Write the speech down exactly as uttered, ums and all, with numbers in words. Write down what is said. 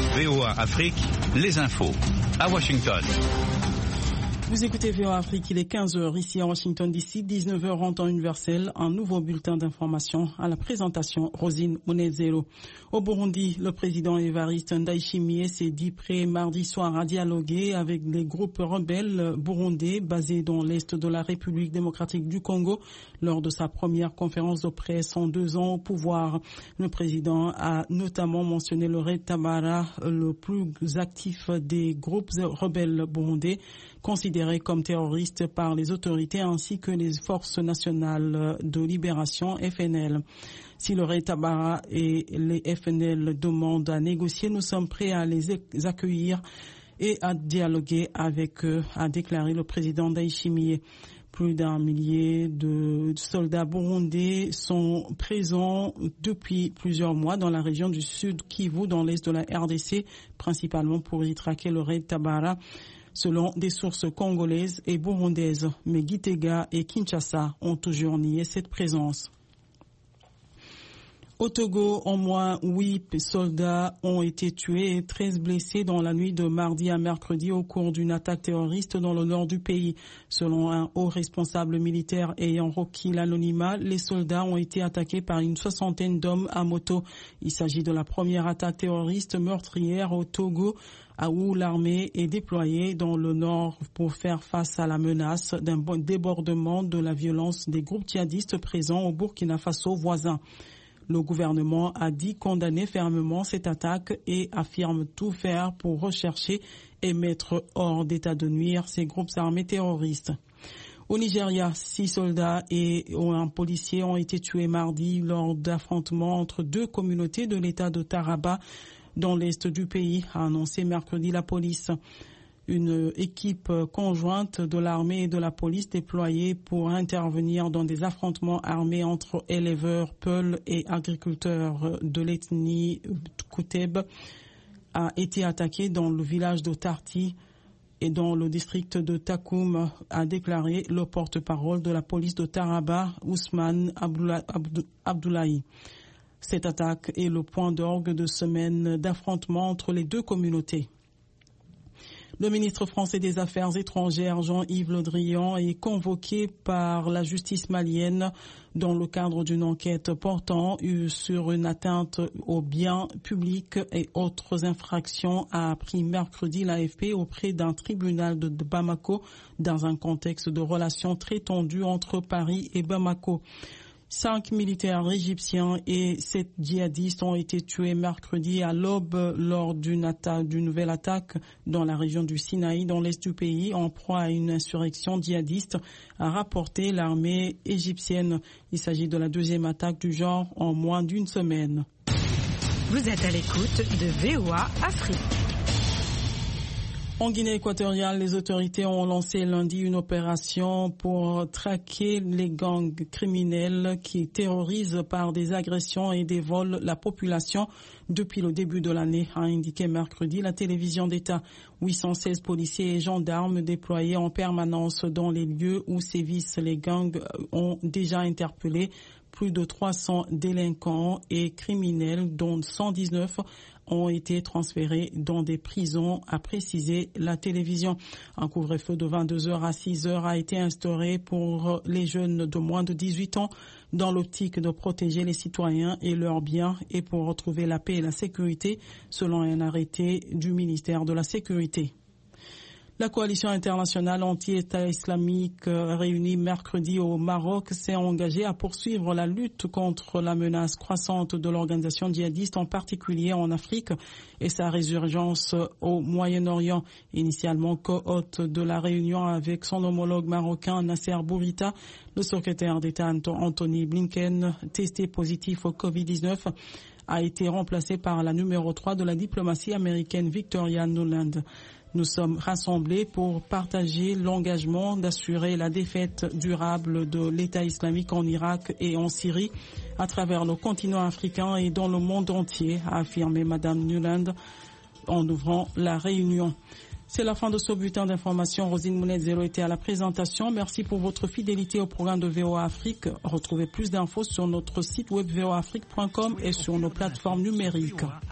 V O A Afrique, les infos. À Washington. Vous écoutez V O A Afrique, il est quinze heures ici à Washington D C, dix-neuf heures en temps universel, un nouveau bulletin d'information à la présentation Rosine Munezero. Au Burundi, le président Evariste Ndayishimiye s'est dit prêt mardi soir à dialoguer avec les groupes rebelles burundais basés dans l'est de la République démocratique du Congo lors de sa première conférence de presse en deux ans au pouvoir. Le président a notamment mentionné le Red Tabara, le plus actif des groupes rebelles burundais, considérés comme terroristes par les autorités ainsi que les forces nationales de libération F N L. Si le Red Tabara et les F N L demandent à négocier, nous sommes prêts à les accueillir et à dialoguer avec eux, a déclaré le président Ndayishimiye. Plus d'un millier de soldats burundais sont présents depuis plusieurs mois dans la région du Sud Kivu, dans l'est de la R D C, principalement pour y traquer le Red Tabara, selon des sources congolaises et burundaises. Mais Gitega et Kinshasa ont toujours nié cette présence. Au Togo, au moins huit soldats ont été tués et treize blessés dans la nuit de mardi à mercredi au cours d'une attaque terroriste dans le nord du pays. Selon un haut responsable militaire ayant requis l'anonymat, les soldats ont été attaqués par une soixantaine d'hommes à moto. Il s'agit de la première attaque terroriste meurtrière au Togo, où l'armée est déployée dans le nord pour faire face à la menace d'un débordement de la violence des groupes djihadistes présents au Burkina Faso voisin. Le gouvernement a dit condamner fermement cette attaque et affirme tout faire pour rechercher et mettre hors d'état de nuire ces groupes armés terroristes. Au Nigeria, six soldats et un policier ont été tués mardi lors d'affrontements entre deux communautés de l'État de Taraba dans l'est du pays, a annoncé mercredi la police. Une équipe conjointe de l'armée et de la police déployée pour intervenir dans des affrontements armés entre éleveurs Peul et agriculteurs de l'ethnie Kouteb a été attaquée dans le village de Tarti et dans le district de Takoum, a déclaré le porte-parole de la police de Taraba, Ousmane Abdoulaye. Cette attaque est le point d'orgue de semaines d'affrontements entre les deux communautés. Le ministre français des Affaires étrangères, Jean-Yves Le Drian, est convoqué par la justice malienne dans le cadre d'une enquête portant sur une atteinte aux biens publics et autres infractions, a appris mercredi l'A F P auprès d'un tribunal de Bamako dans un contexte de relations très tendues entre Paris et Bamako. Cinq militaires égyptiens et sept djihadistes ont été tués mercredi à l'aube lors d'une attaque, d'une nouvelle attaque dans la région du Sinaï, dans l'est du pays, en proie à une insurrection djihadiste, a rapporté l'armée égyptienne. Il s'agit de la deuxième attaque du genre en moins d'une semaine. Vous êtes à l'écoute de V O A Afrique. En Guinée équatoriale, les autorités ont lancé lundi une opération pour traquer les gangs criminels qui terrorisent par des agressions et des vols la population depuis le début de l'année, a indiqué mercredi la télévision d'État. huit cent seize policiers et gendarmes déployés en permanence dans les lieux où sévissent les gangs ont déjà interpellé plus de trois cents délinquants et criminels, dont cent dix-neuf ont été transférés dans des prisons, a précisé la télévision. Un couvre-feu de vingt-deux heures à six heures a été instauré pour les jeunes de moins de dix-huit ans dans l'optique de protéger les citoyens et leurs biens et pour retrouver la paix et la sécurité, selon un arrêté du ministère de la Sécurité. La coalition internationale anti-État islamique réunie mercredi au Maroc s'est engagée à poursuivre la lutte contre la menace croissante de l'organisation djihadiste, en particulier en Afrique, et sa résurgence au Moyen-Orient. Initialement co-hôte de la réunion avec son homologue marocain Nasser Bourita, le secrétaire d'État Anthony Blinken, testé positif au covid dix-neuf, a été remplacé par la numéro trois de la diplomatie américaine Victoria Nuland. Nous sommes rassemblés pour partager l'engagement d'assurer la défaite durable de l'État islamique en Irak et en Syrie à travers le continent africain et dans le monde entier, a affirmé Madame Nuland en ouvrant la réunion. C'est la fin de ce bulletin d'information. Rosine Munezero était à la présentation. Merci pour votre fidélité au programme de V O A Afrique. Retrouvez plus d'infos sur notre site web v o a afrique point com et sur nos plateformes numériques.